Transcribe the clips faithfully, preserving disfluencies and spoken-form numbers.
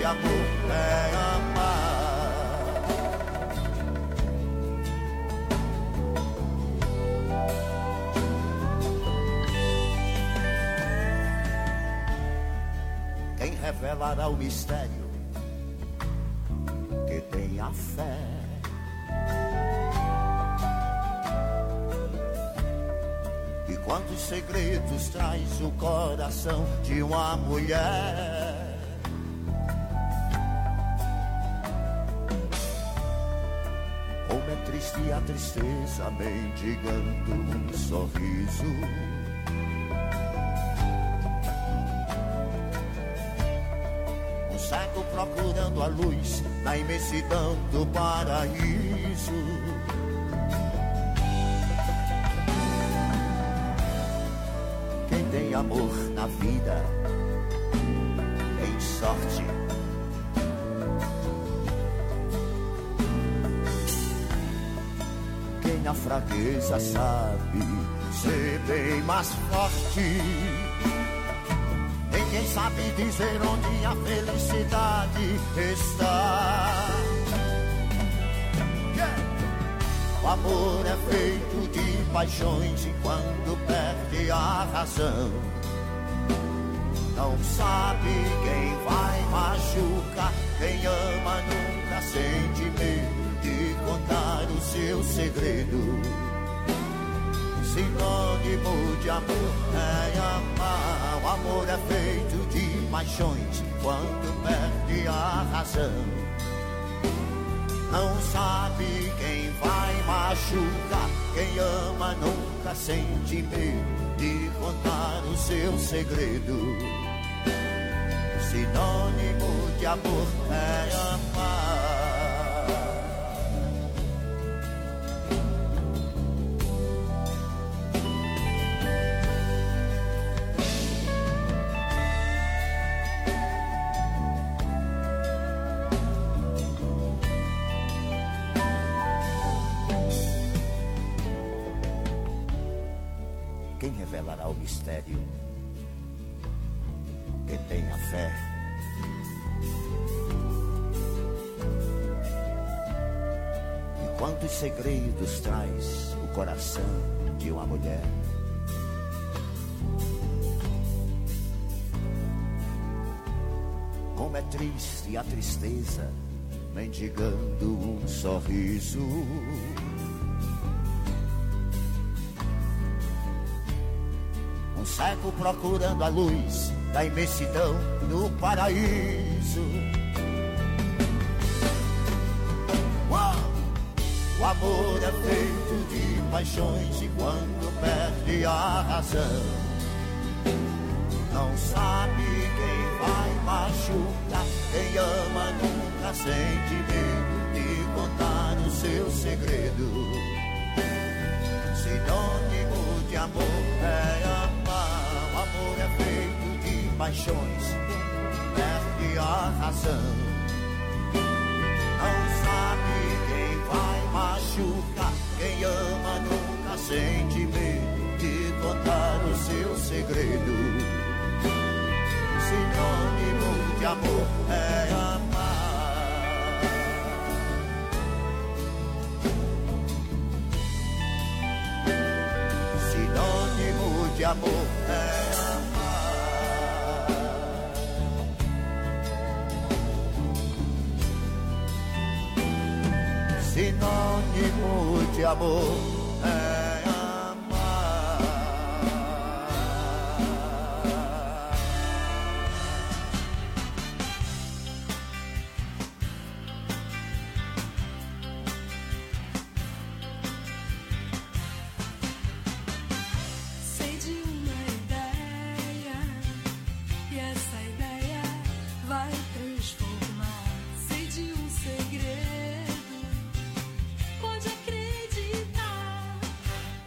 amor é amar. Quem revelará o mistério que tem a fé? E quantos segredos traz o coração de uma mulher? Como é triste a tristeza mendigando um sorriso. Um cego procurando a luz na imensidão do paraíso. Quem tem amor na vida tem sorte. Quem na fraqueza sabe ser bem mais forte. Ninguém sabe dizer onde a felicidade está. Yeah. O amor é feito de paixões e quando perde a razão, não sabe quem vai machucar. Quem ama nunca sente medo de contar o seu segredo. Sinônimo de amor é amar. O amor é feito de paixões quando perde a razão, não sabe quem vai machucar. Quem ama nunca sente medo de contar o seu segredo. Sinônimo de amor é amar. Quem revelará o mistério que tem a fé? E quantos segredos traz o coração de uma mulher? Como é triste a tristeza mendigando um sorriso. Um cego procurando a luz da imensidão no paraíso. Uou! O amor é feito de paixões e quando perde a razão, não sabe quem vai machucar. Quem ama nunca sente medo de contar o seu segredo. Sinônimo de amor é amar. O amor é feito de paixões, perde a razão, não sabe quem vai machucar. Quem ama nunca sente medo de contar o seu segredo. Sinônimo de amor é amar. Sinônimo de amor é amar. Sinônimo de amor é amar. Sei de uma ideia e essa ideia vai transformar. Sei de um segredo, pode acreditar.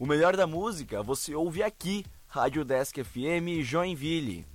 O melhor da música você ouve aqui, Rádio Desk F M Joinville.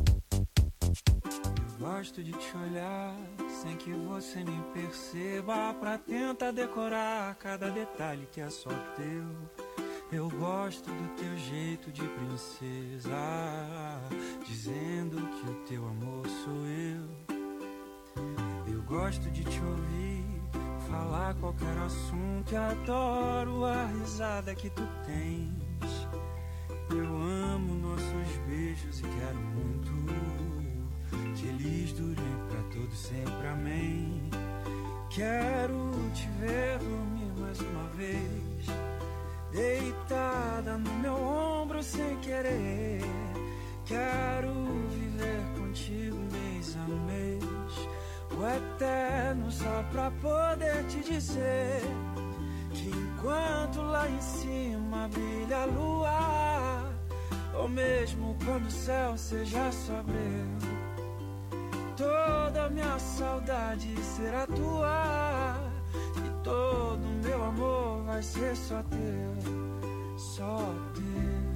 Gosto de te olhar sem que você me perceba, pra tentar decorar cada detalhe que é só teu. Eu gosto do teu jeito de princesa, dizendo que o teu amor sou eu. Eu gosto de te ouvir falar qualquer assunto e adoro a risada que tu tens. Eu amo nossos beijos e quero muito que eles durem pra todo sempre, amém. Quero te ver dormir mais uma vez, deitada no meu ombro sem querer. Quero viver contigo mês a mês, o eterno, só pra poder te dizer que enquanto lá em cima brilha a lua, ou mesmo quando o céu seja só breu, toda minha saudade será tua e todo meu amor vai ser só teu, só teu.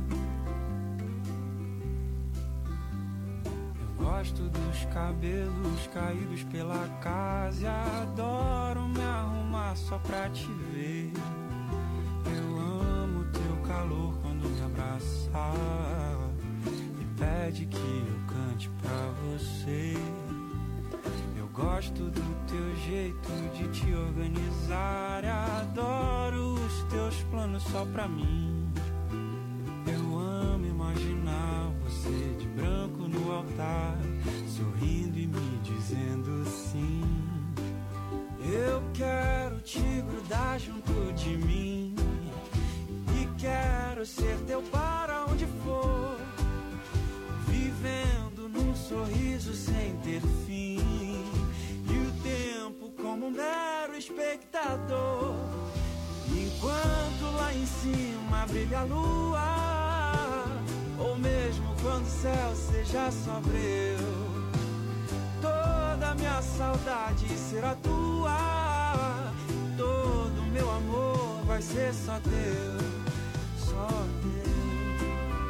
Eu gosto dos cabelos caídos pela casa e adoro me arrumar só pra te ver. Eu amo teu calor quando me abraçar e pede que eu cante pra você. Eu gosto do teu jeito de te organizar e adoro os teus planos só pra mim. Eu amo imaginar você de branco no altar, sorrindo e me dizendo sim. Eu quero te grudar junto de mim e quero ser teu para onde for, vivendo num sorriso sem ter fim, e o tempo como um mero espectador, enquanto lá em cima brilha a lua, ou mesmo quando o céu seja só breu. Toda minha saudade será tua, todo meu amor vai ser só teu, só teu,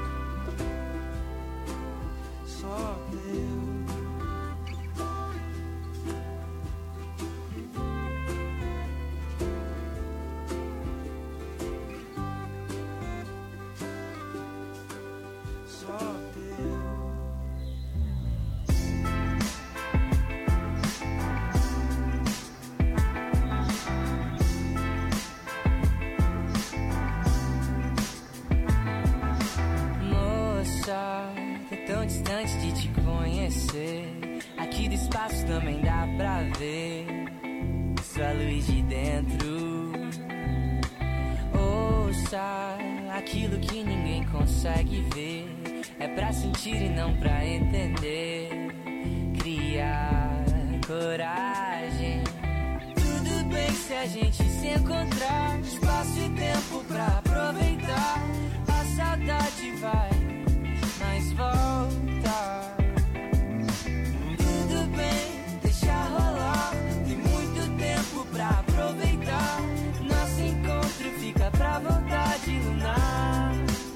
só teu. Tão distante de te conhecer, aqui do espaço também dá pra ver sua luz de dentro. Ouça aquilo que ninguém consegue ver, é pra sentir e não pra entender. Criar coragem, tudo bem se a gente se encontrar, espaço e tempo pra aproveitar. A saudade vai, mas volta. Tudo bem, deixa rolar, tem muito tempo pra aproveitar. Nosso encontro fica pra vontade lunar.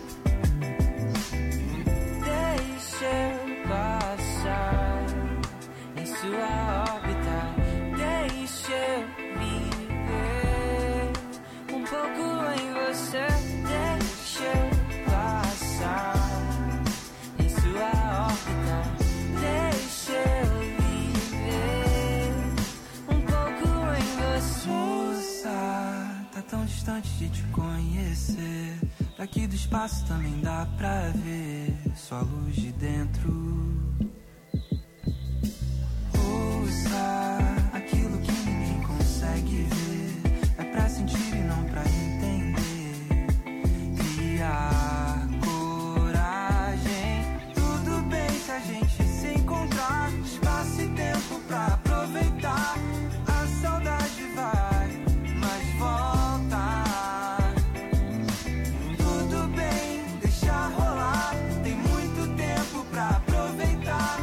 Deixa eu passar em sua órbita, deixa eu viver um pouco em você. Deixa eu passar sua órbita, deixa eu viver um pouco em você. Moça, tá tão distante de te conhecer, daqui do espaço também dá pra ver sua luz de dentro. Ouça aquilo que ninguém consegue ver, é pra sentir e não pra entender. Criar a gente se encontrar, espaço e tempo pra aproveitar. A saudade vai, mas volta. Tudo bem, deixa rolar, tem muito tempo pra aproveitar.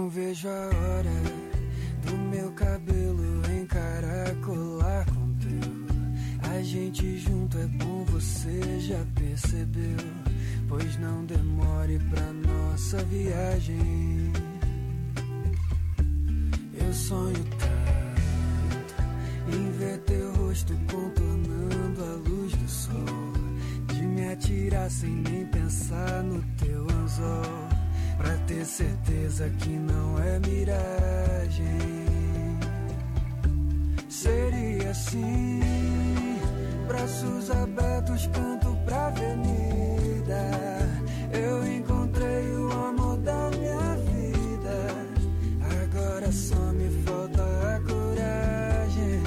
Não vejo a hora do meu cabelo encaracolar com teu. A gente junto é bom, você já percebeu? Pois não demore pra nossa viagem. Eu sonho tanto em ver teu rosto contornando a luz do sol, de me atirar sem nem pensar no teu anzol, pra ter certeza que não é miragem. Seria assim, braços abertos, canto pra avenida. Eu encontrei o amor da minha vida, agora só me falta a coragem.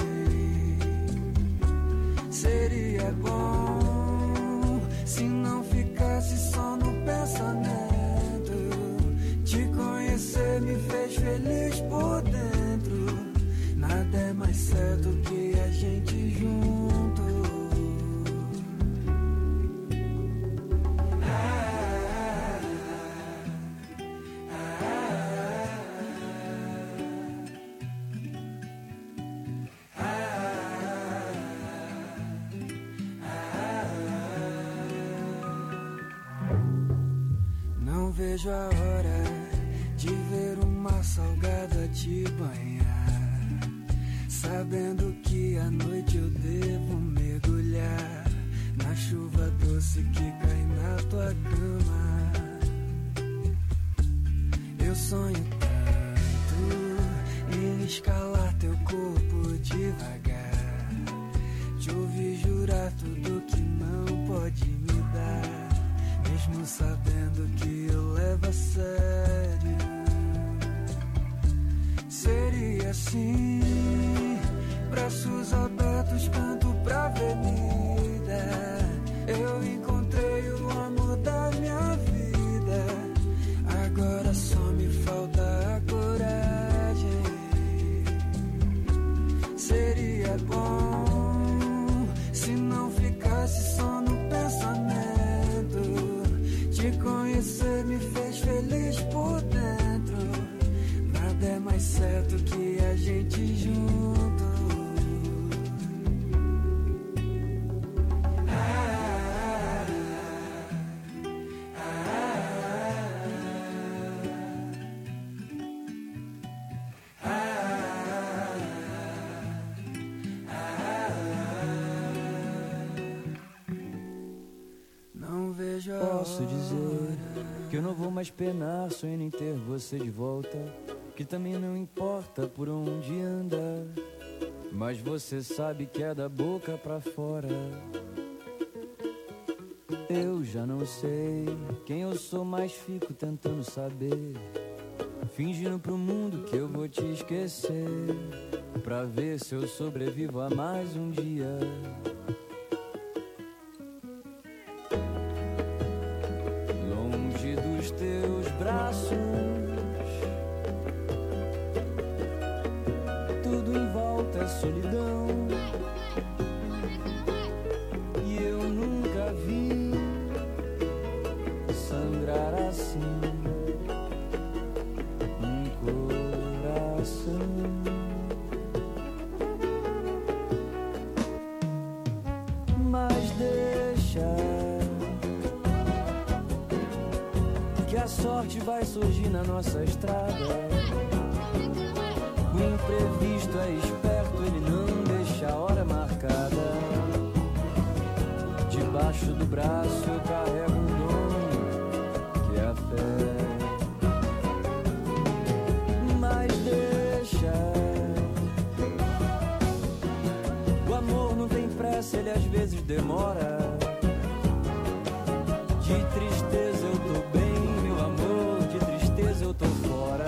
Seria bom se não ficasse só no pensamento. Te conhecer me fez feliz por dentro. Nada é mais certo que a gente junto. Ah, ah, ah, ah. Não vejo a hora de ver uma salgada te banhar, sabendo que à noite eu devo mergulhar na chuva doce que cai na tua cama. Eu sonho tanto em escalar teu corpo devagar, te ouvir jurar tudo que não pode me dar, mesmo sabendo que eu levo a sério. Seria assim, braços abertos, canto pra avenida. Eu encontrei o amor da minha vida, agora só me falta a coragem. Seria bom se não ficasse só no pensamento. Te conhecer me fez feliz por dentro. Nada é mais certo que a gente junto. Posso dizer que eu não vou mais penar, sonhando em ter você de volta, que também não importa por onde anda, mas você sabe que é da boca pra fora. Eu já não sei quem eu sou, mas fico tentando saber, fingindo pro mundo que eu vou te esquecer, pra ver se eu sobrevivo a mais um dia. Teus braços, tudo em volta é solidão, e eu nunca vi sangrar assim um coração. Mas deixa que a sorte vai surgir na nossa estrada. O imprevisto é esperto, ele não deixa a hora marcada. Debaixo do braço eu carrego um dom, que é a fé. Mas deixa, o amor não tem pressa, ele às vezes demora. De tristeza eu tô bem, eu tô fora.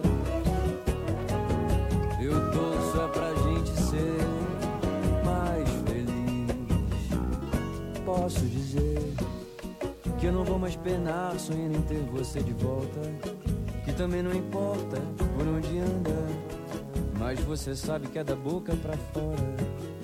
Eu torço é pra gente ser mais feliz. Posso dizer que eu não vou mais penar, sonhando em ter você de volta, que também não importa por onde anda, mas você sabe que é da boca pra fora.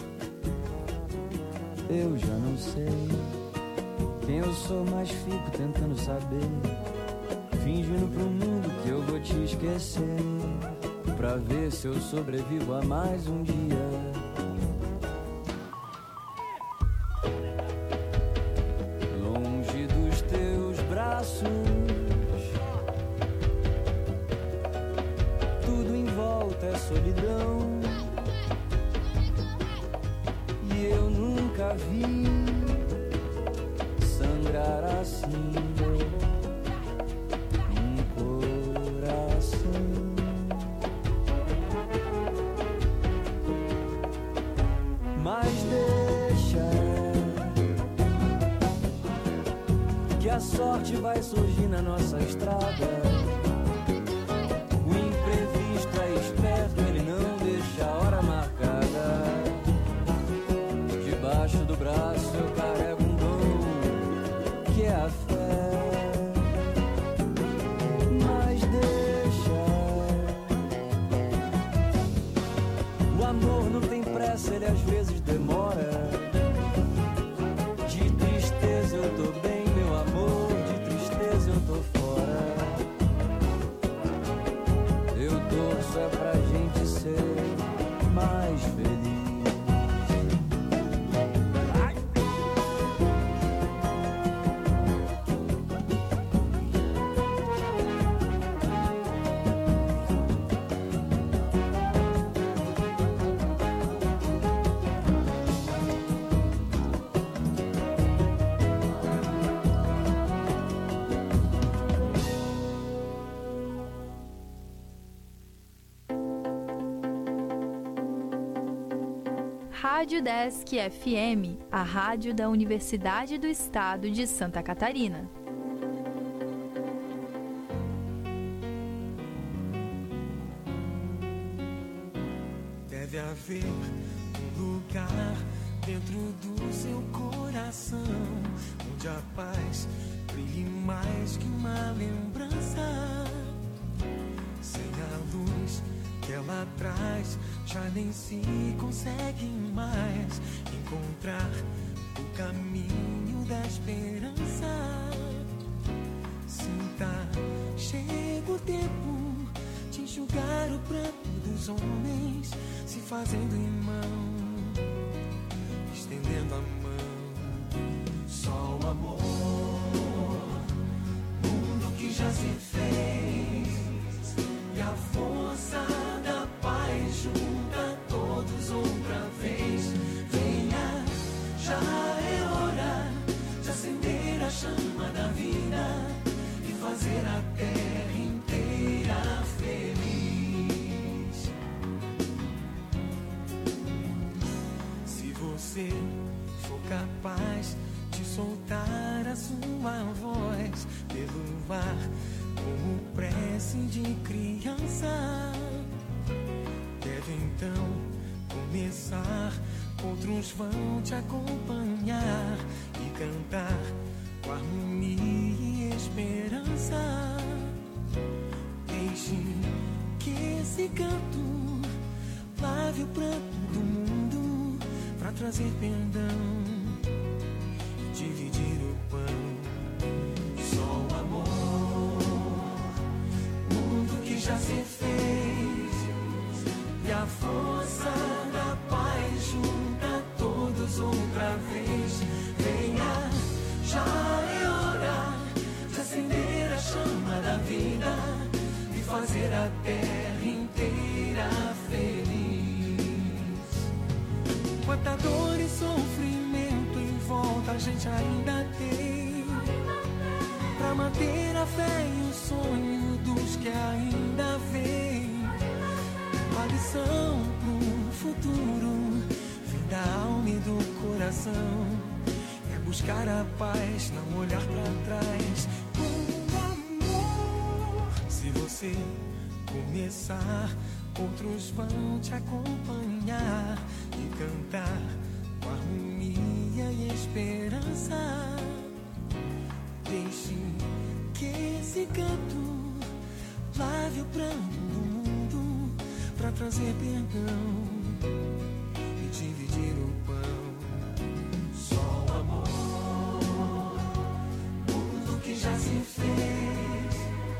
Eu já não sei quem eu sou, mas fico tentando saber, fingindo pro mundo que eu vou te esquecer, pra ver se eu sobrevivo a mais um dia. Longe dos teus braços, tudo em volta é solidão, e eu nunca vi sangrar assim um coração. Mas deixa que a sorte vai surgir na nossa estrada. O imprevisto é esperto, ele não deixa a hora marcada. Debaixo do braço eu carrego um dom que é a fé. Mas deixa, o amor não tem pressa, ele às vezes demora. De tristeza eu tô bem, meu amor, de tristeza eu tô fora. Eu torço é pra gente ser mais feliz. Rádio Desk F M, a rádio da Universidade do Estado de Santa Catarina. Deve haver um lugar dentro do seu coração, onde a paz brilhe mais que uma lembrança. Sem a luz que ela traz, já nem se consegue mais encontrar o caminho da esperança. Sinta, chega o tempo de enxugar o pranto dos homens, se fazendo irmão, estendendo a mão. Só o amor, mundo que já se fez, e a força da paz junta todos outra vez. Venha, já é hora de acender a chama da vida e fazer a terra inteira feliz. Se você for capaz de soltar a sua voz pelo ar como prece de criança, deve então começar. Outros vão te acompanhar e cantar com harmonia e esperança. Deixe que esse canto lave o pranto do mundo pra trazer perdão e dividir o pão. Só o amor, mundo que já se fez, e a força da paz junta todos outra vez. Venha, já é hora de acender a chama da vida e fazer a terra inteira feliz. Quanta dor e sofrimento em volta a gente ainda tem, pra manter a fé e o sonho dos que ainda vêm. A lição pro futuro vem da alma e do coração, é buscar a paz, não olhar pra trás. Com amor, se você começar, outros vão te acompanhar e cantar com harmonia e esperança. Deixe que esse canto lave o pranto do mundo pra trazer perdão e dividir o pão. Só o amor, mundo que já se fez,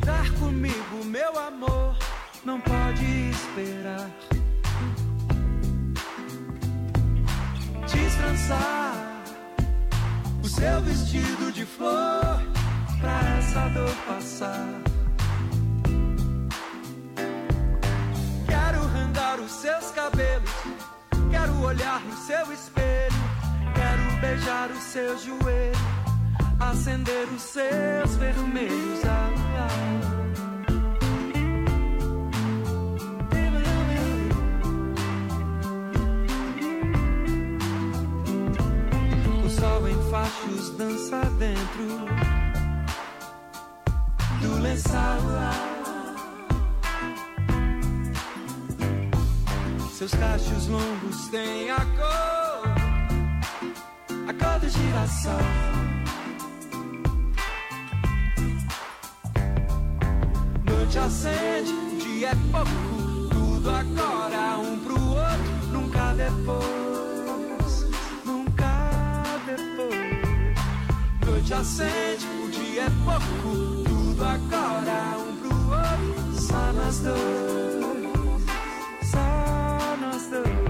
Deitar comigo, meu amor, não pode esperar. Descansar o seu vestido de flor pra essa dor passar. Quero arrancar os seus cabelos, quero olhar no seu espelho, quero beijar o seu joelho, acender os seus vermelhos. Ah, ah. O sol em fachos dança dentro do lençol. Seus cachos longos têm a cor, a cor do girassol. Noite acende, dia é pouco, tudo agora, um pro outro, nunca depois, nunca depois. Noite acende, o dia é pouco, tudo agora, um pro outro, só nós dois, só nós dois.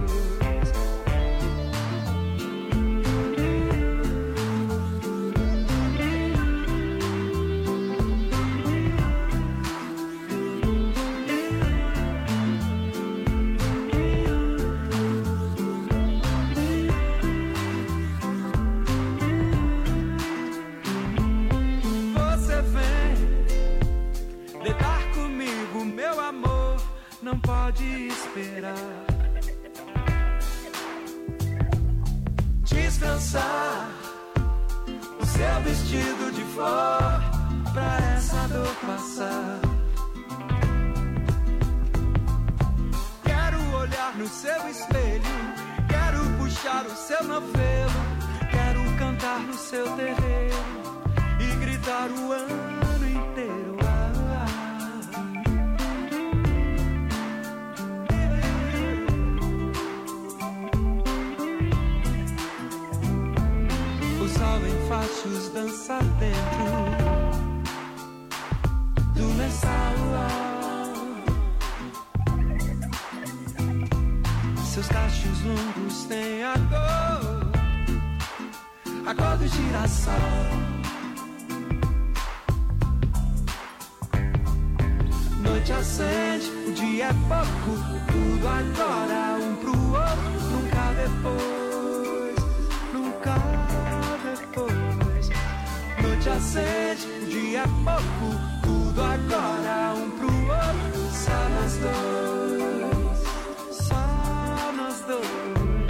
Não pode esperar. Descansar o seu vestido de flor pra essa dor passar. Quero olhar no seu espelho, quero puxar o seu novelo, quero cantar no seu terreiro e gritar o ano inteiro. Fachos dança dentro do lençol. Seus cachos longos têm a cor, a cor do girassol. Noite acende, o dia é pouco, tudo agora, um pro outro, nunca depois, nunca depois. Noite acende, o dia é pouco, tudo agora, um pro outro, só nós dois, só nós dois.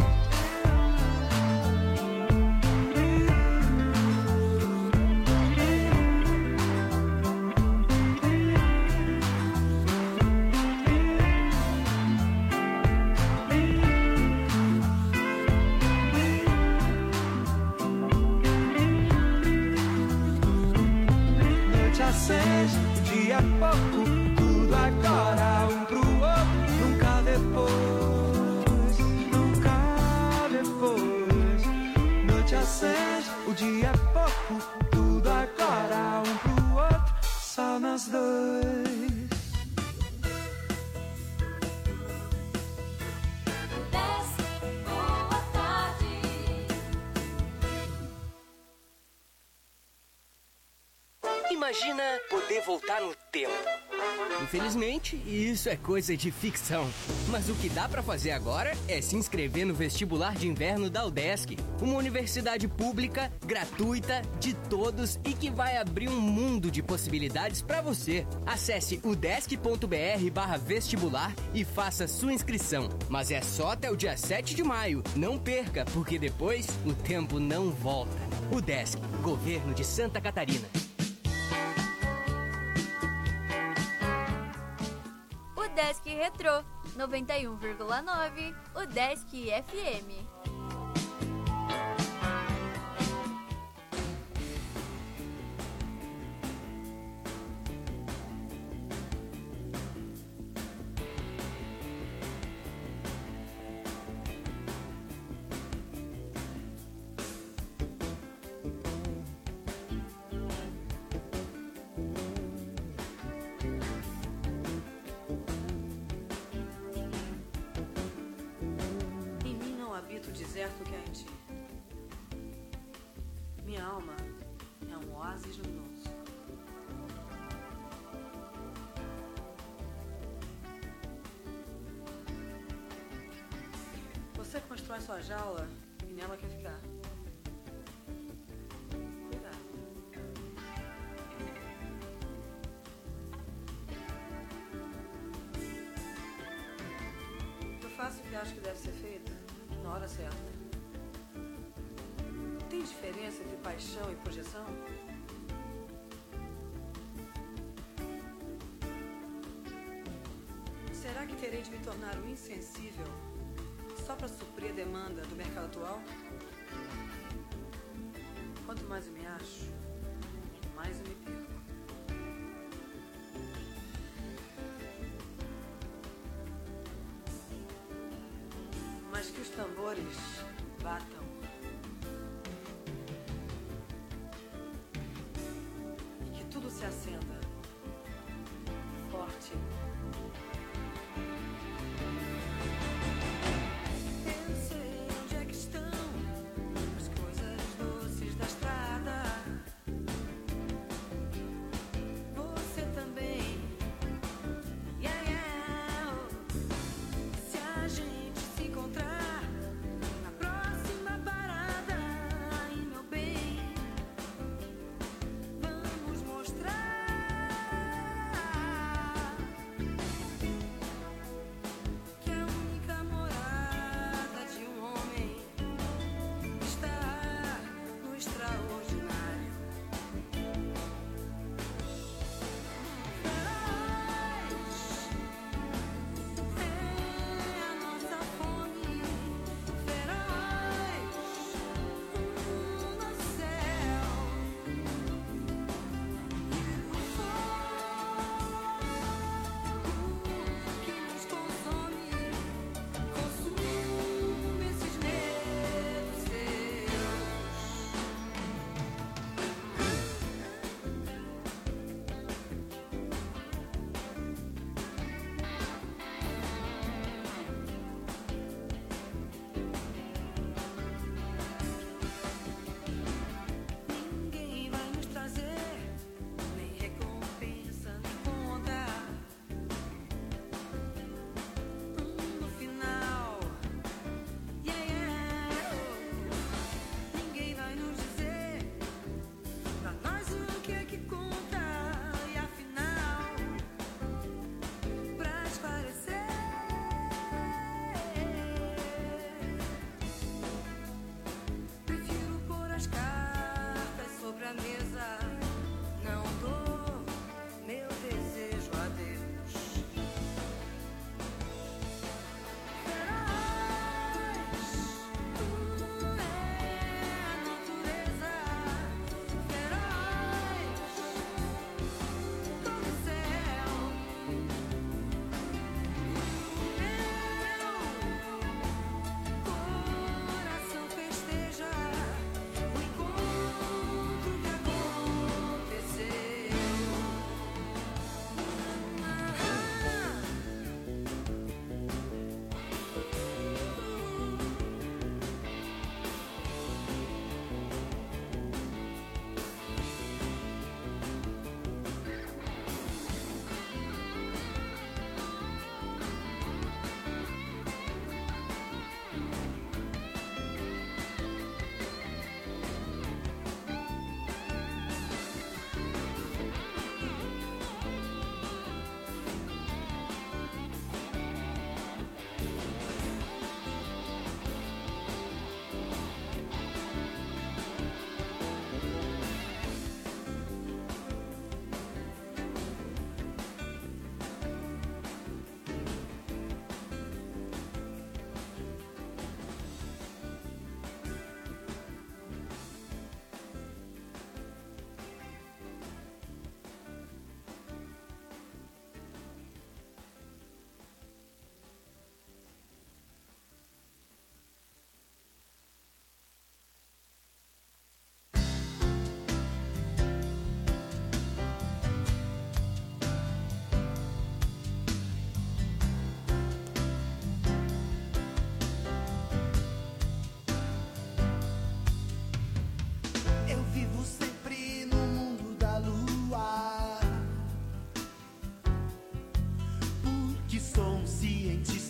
Acende, o dia é pouco, tudo agora, um pro outro, nunca depois, nunca depois. Noite acende, o dia é pouco, tudo agora, um pro outro, só nós dois. Imagina poder voltar no tempo. Infelizmente, isso é coisa de ficção. Mas o que dá pra fazer agora é se inscrever no vestibular de inverno da UDESC, uma universidade pública, gratuita, de todos e que vai abrir um mundo de possibilidades pra você. Acesse udesc.br barra vestibular e faça sua inscrição. Mas é só até o dia sete de maio. Não perca, porque depois o tempo não volta. UDESC, Governo de Santa Catarina. Udesc Retrô, noventa e um vírgula nove, Udesc F M. oásis luminoso. Você constrói sua jaula e nela quer ficar. Cuidado. Eu faço o que acho que deve ser feito na hora certa. Tem diferença entre paixão e projeção? Será que terei de me tornar um insensível só para suprir a demanda do mercado atual? Quanto mais eu me acho, mais eu me perco. Mas que os tambores batam. E que tudo se acenda forte. Eu sei onde é que estão as coisas doces da estrada. Você também. Yeah, yeah. Se a gente se encontrar na próxima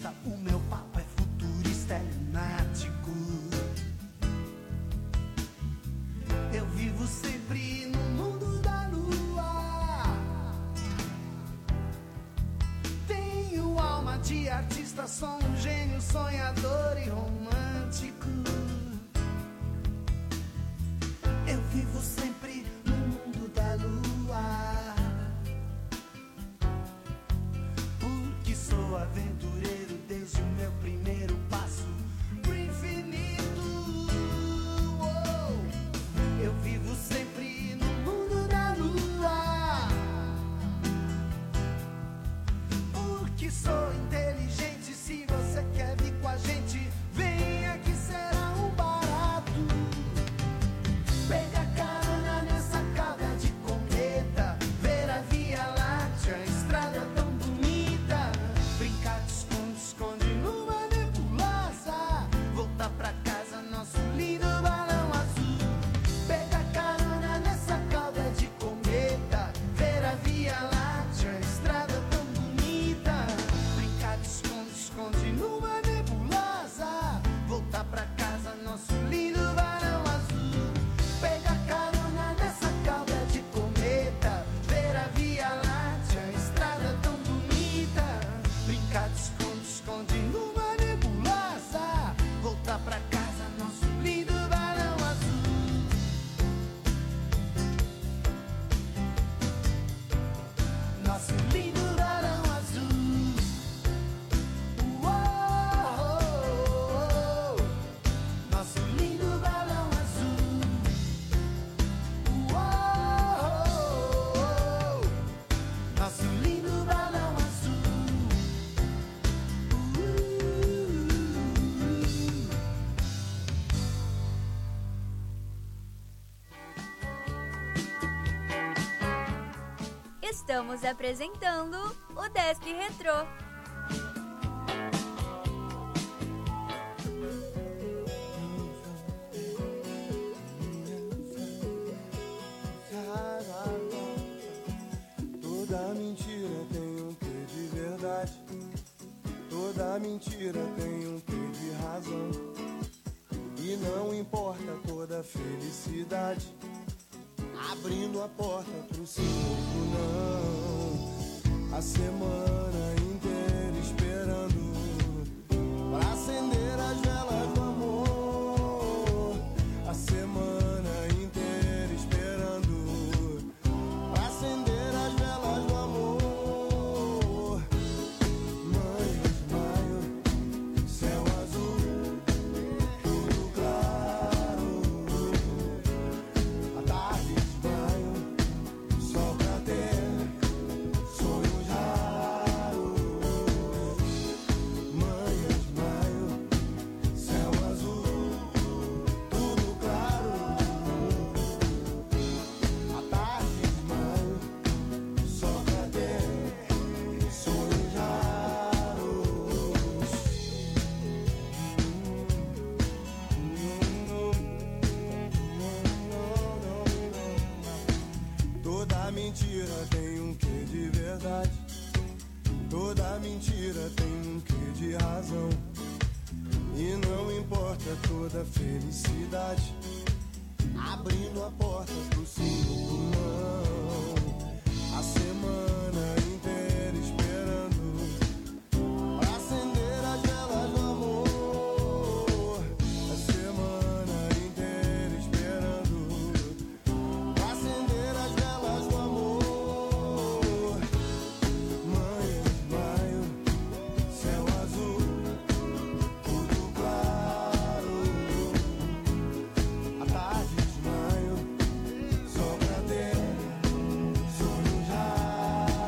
vista, o meu papo é futurista, é lunático. Eu vivo sempre no mundo da lua. Tenho alma de artista, sou um gênio sonhador e romântico. Eu vivo sempre no mundo da lua, porque sou aventureiro desde o meu primeiro passo pro infinito. Oh, eu vivo sempre no mundo da lua, porque sou inteligente. Se você quer vir com a gente, venha que será um barato. Pega carona nessa cauda de cometa, ver a Via Láctea, a estrada tão bonita. Brincar de esconde-esconde numa nebulosa, voltar pra casa, nosso lindo balão azul. Pega carona nessa cauda de cometa, ver a Via Láctea, a estrada tão bonita. Brincar de esconde-esconde numa nebulosa, voltar pra casa, nosso lindo balão azul. Pega carona nessa cauda de cometa, ver a Via Láctea, a estrada tão bonita. Brincar de esconde-esconde numa nebulosa, voltar pra casa, nosso lindo balão azul. Nosso lindo balão azul. Uou, nosso lindo balão azul. Uou, nosso lindo balão azul. Estamos apresentando o Desk Retrô. Toda mentira tem um quê de verdade. Toda mentira tem um quê de razão. E não importa toda felicidade, abrindo a porta pro sim ou pro não. A semana inteira esperando pra acender as velas do amor. A semana inteira esperando pra acender as velas do amor. Maio, maio, céu azul, tudo claro. A tarde de maio, sol pra ter sonhos raros. Maio, maio, céu azul, tudo claro. A tarde de maio, sol pra ter sonhos raros. Toda mentira tem um quê de verdade. Toda mentira tem um quê de razão. E não importa toda felicidade, abrindo a porta pro sim ou pro não. A semana inteira esperando pra acender as velas do amor. A semana inteira esperando pra acender as velas do amor. Maio, maio, céu azul, tudo claro. A tarde de maio, só pra ter sonhos raros.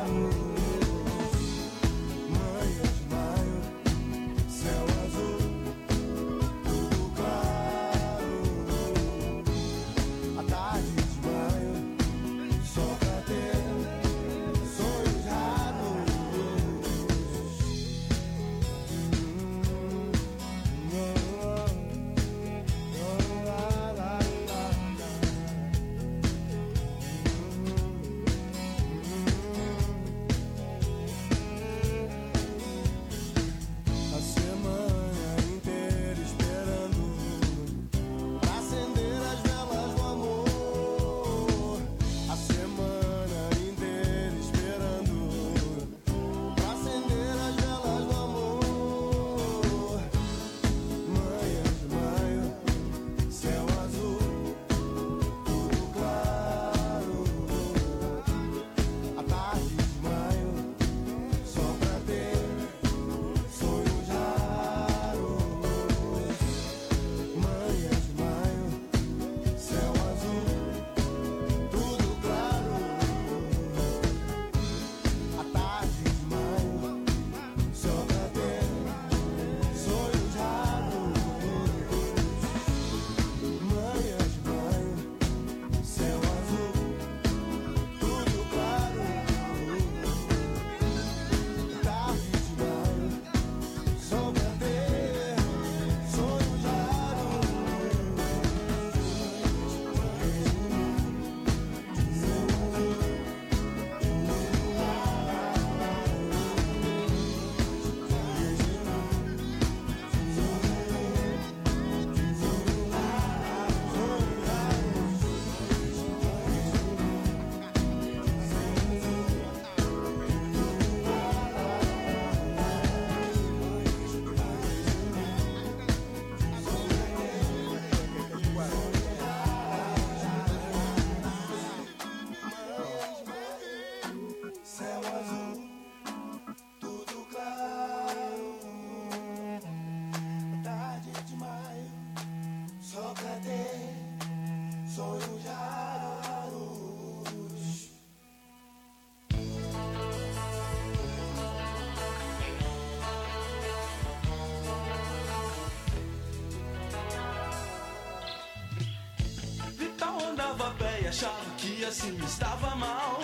assim estava mal.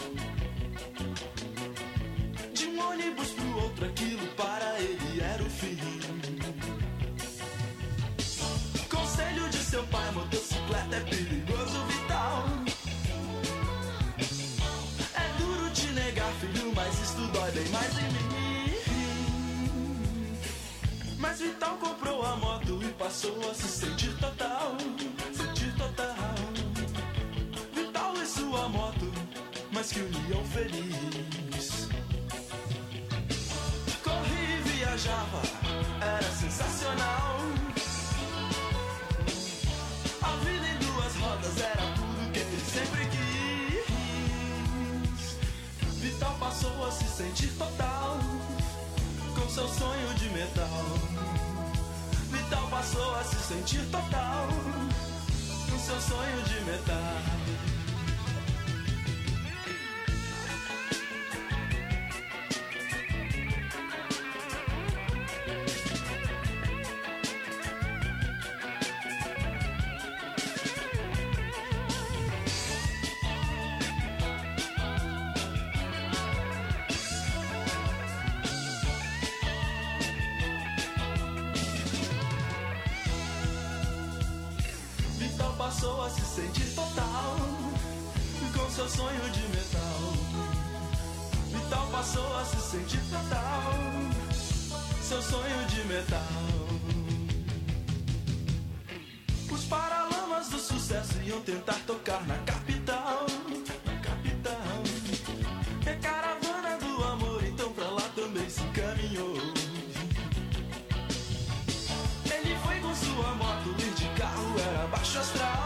De um ônibus pro outro, aquilo para ele era o fim. Conselho de seu pai, motocicleta é perigoso, vital. É duro te negar, filho, mas isso dói bem mais em mim. Mas Vital comprou a moto e passou a se sentir total. Sentir total. Vital e sua moto, mas que união feliz. Corria e viajava, era sensacional. A vida em duas rodas era tudo que ele sempre quis. Vital passou a se sentir total, com seu sonho de metal. Vital passou a se sentir total, com seu sonho de metal. Passou a se sentir total, com seu sonho de metal. Vital passou a se sentir total, seu sonho de metal. Os paralamas do sucesso iam tentar tocar na capital, na capital. E a caravana do amor então pra lá também se encaminhou. Ele foi com sua moto, ir de carro era baixo astral.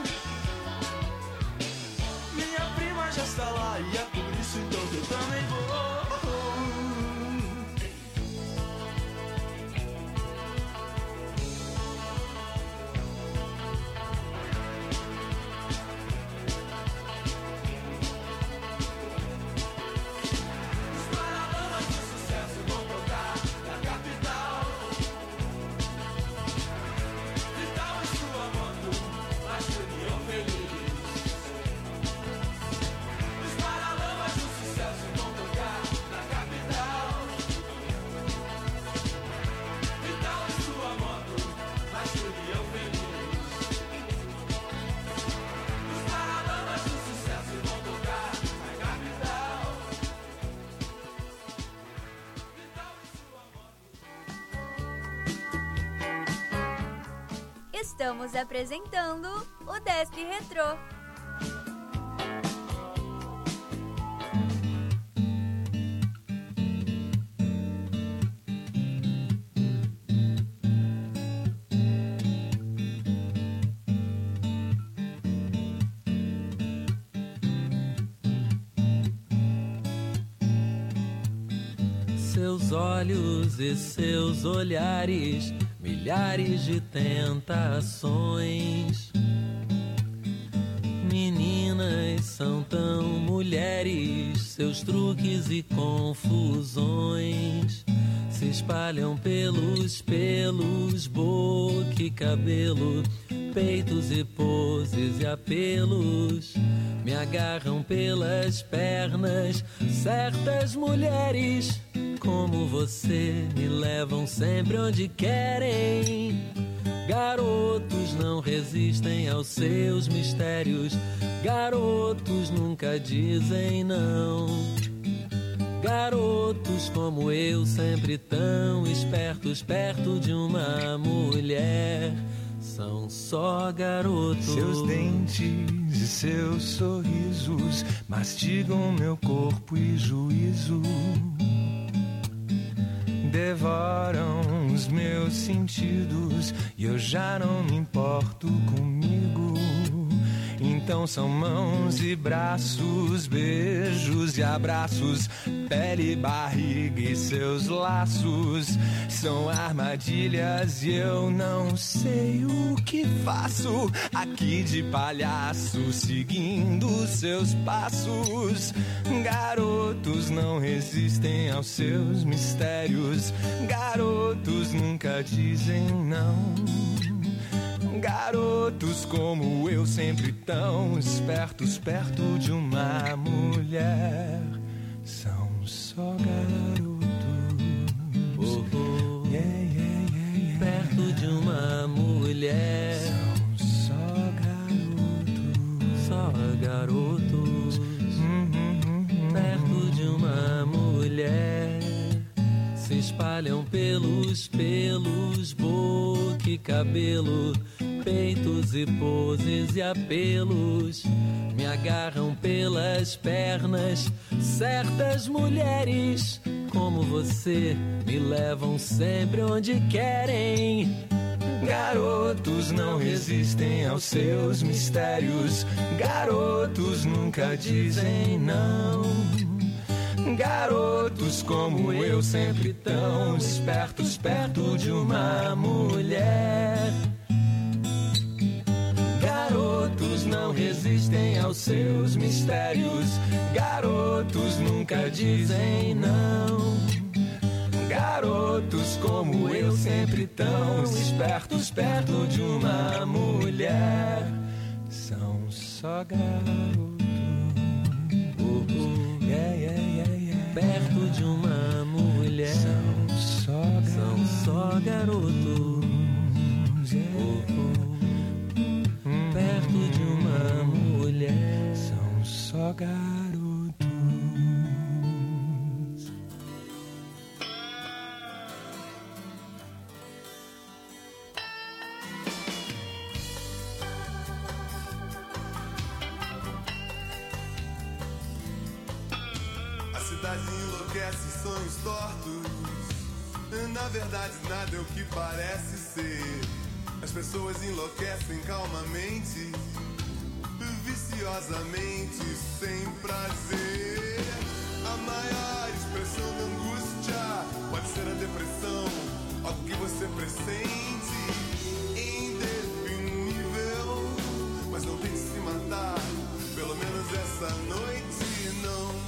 Minha prima já está lá e é por isso então que eu também vou. Os paralamas de sucesso vão tocar na capital. Vital e sua moto, mas que união feliz. Os paralamas do sucesso vão tocar na capital. Vital e sua moto, mas que união feliz. Os paralamas do sucesso vão tocar na capital. Vital e sua moto. Estamos apresentando o Desk Retrô. Seus olhos e seus olhares, milhares de tentações. Meninas são tão mulheres, seus truques e confusões se espalham pelos pelos, boca e cabelo, peitos e poses e apelos. Me agarram pelas pernas, certas mulheres como você me levam sempre onde querem. Garotos não resistem aos seus mistérios, garotos nunca dizem não. Garotos como eu, sempre tão espertos perto de uma mulher, são só garotos. Seus dentes e seus sorrisos mastigam meu corpo e juízo, devoram os meus sentidos e eu já não me importo comigo. Então são mãos e braços, beijos e abraços, pele e barriga e seus laços. São armadilhas e eu não sei o que faço aqui de palhaço, seguindo seus passos. Garotos não resistem aos seus mistérios, garotos nunca dizem não. Garotos como eu, sempre tão espertos perto de uma mulher, são só garotos. Oh, oh. Yeah, yeah, yeah, yeah. Perto de uma mulher, são só garotos. Só garotos. Perto de uma mulher, se espalham pelos pelos, boca e cabelo, peitos e poses e apelos, me agarram pelas pernas. Certas mulheres como você me levam sempre onde querem. Garotos não resistem aos seus mistérios, garotos nunca dizem não. Garotos como eu, sempre tão espertos perto de uma mulher. Garotos não resistem aos seus mistérios, garotos nunca dizem não. Garotos como eu, sempre tão espertos perto de uma mulher, são só garotos. Oh, oh. Yeah, yeah, yeah, yeah. Perto de uma mulher, são só garotos. São só garotos. Yeah. Oh, oh. Perto de uma mulher, são só garotos. Enlouquece, sonhos tortos. Na verdade, nada é o que parece ser. As pessoas enlouquecem calmamente, viciosamente, sem prazer. A maior expressão da angústia pode ser a depressão, algo que você pressente, indefinível. Mas não tente se matar, pelo menos essa noite não.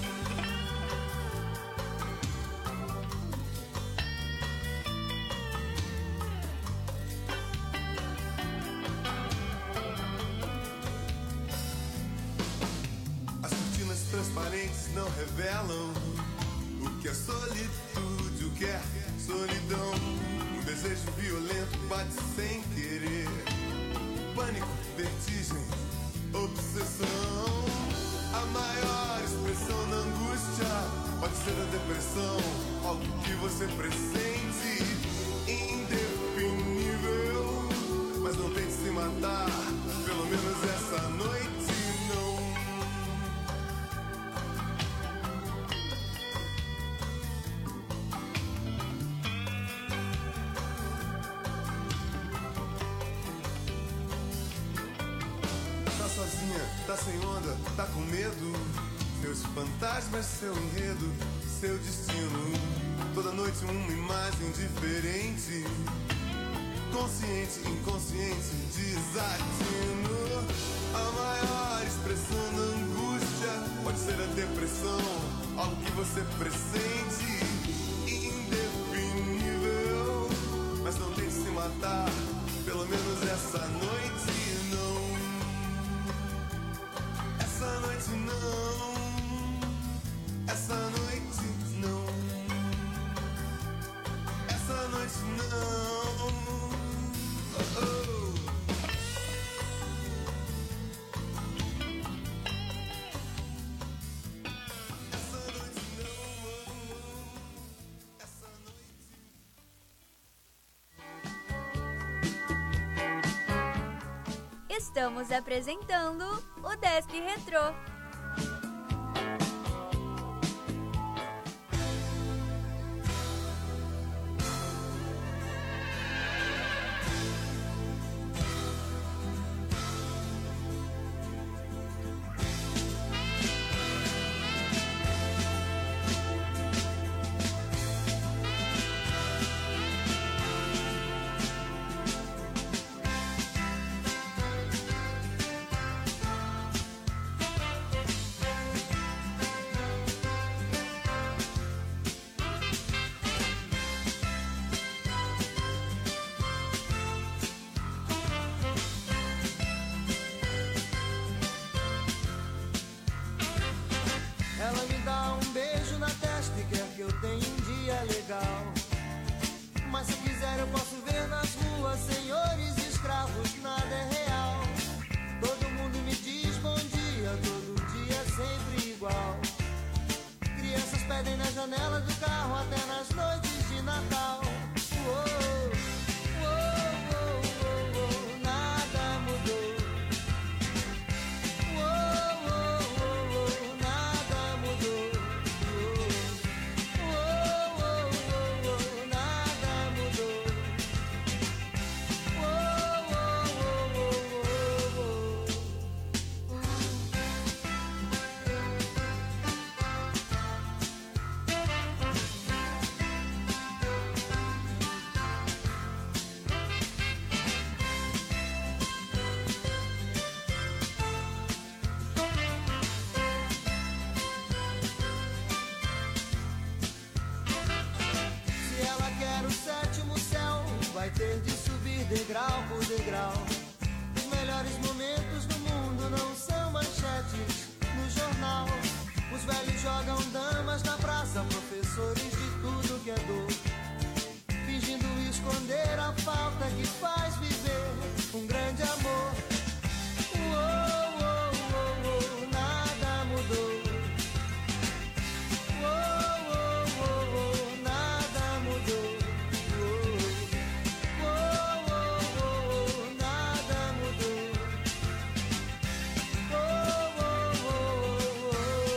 Transparentes não revelam o que é solitude, o que é solidão. Um desejo violento bate sem querer. Pânico, vertigem, obsessão. A maior expressão da angústia pode ser a depressão, algo que você pressente, indefinível. Mas não tente se matar, pelo menos essa noite não. Tá sem onda, tá com medo. Seus fantasmas, seu enredo, seu destino. Toda noite uma imagem diferente. Consciente, inconsciente, desatino. A maior expressão da angústia pode ser a depressão, algo que você pressente, indefinível. Mas não tente se matar, pelo menos essa noite não. Essa noite não, essa noite não, essa noite não. Oh, oh. Essa noite não, essa noite. Estamos apresentando o Desk Retrô. no sétimo céu vai ter de subir degrau por degrau. Os melhores momentos do mundo não são manchetes no jornal. Os velhos jogam damas na praça, professores de tudo que é dor, fingindo esconder a falta que faz viver um grande amor. Uou, uou, uou, uou, nada mudou. Uou, uou, uou, uou, nada mudou. Uou, uou, uou, uou, nada mudou. Uou, uou, uou,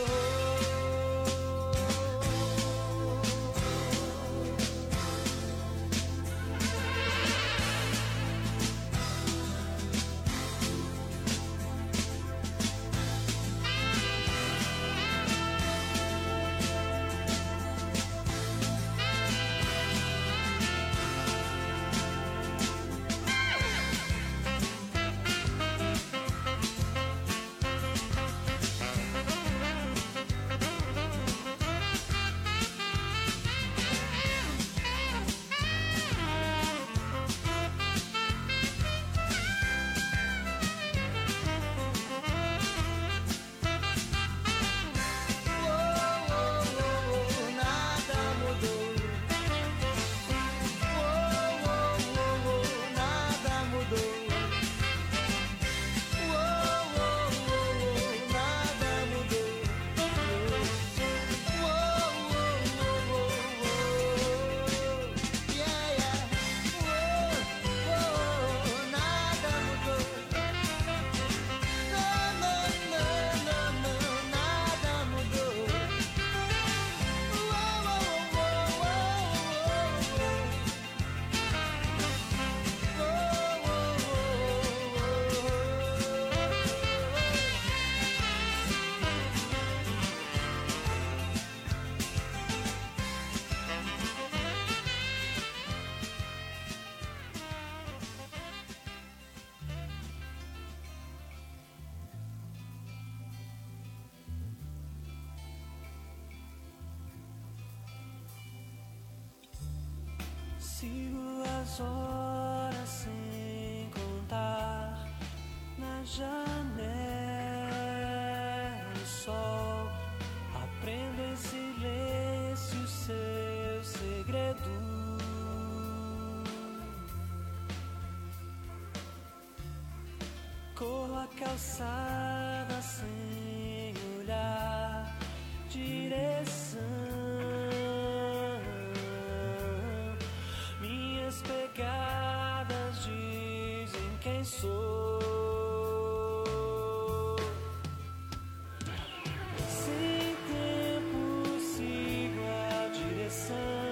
Sigo as horas sem contar na janela o sol. Aprendo em silêncio seu segredo. Corro a calçada sem olhar direção. Minhas pegadas dizem quem sou.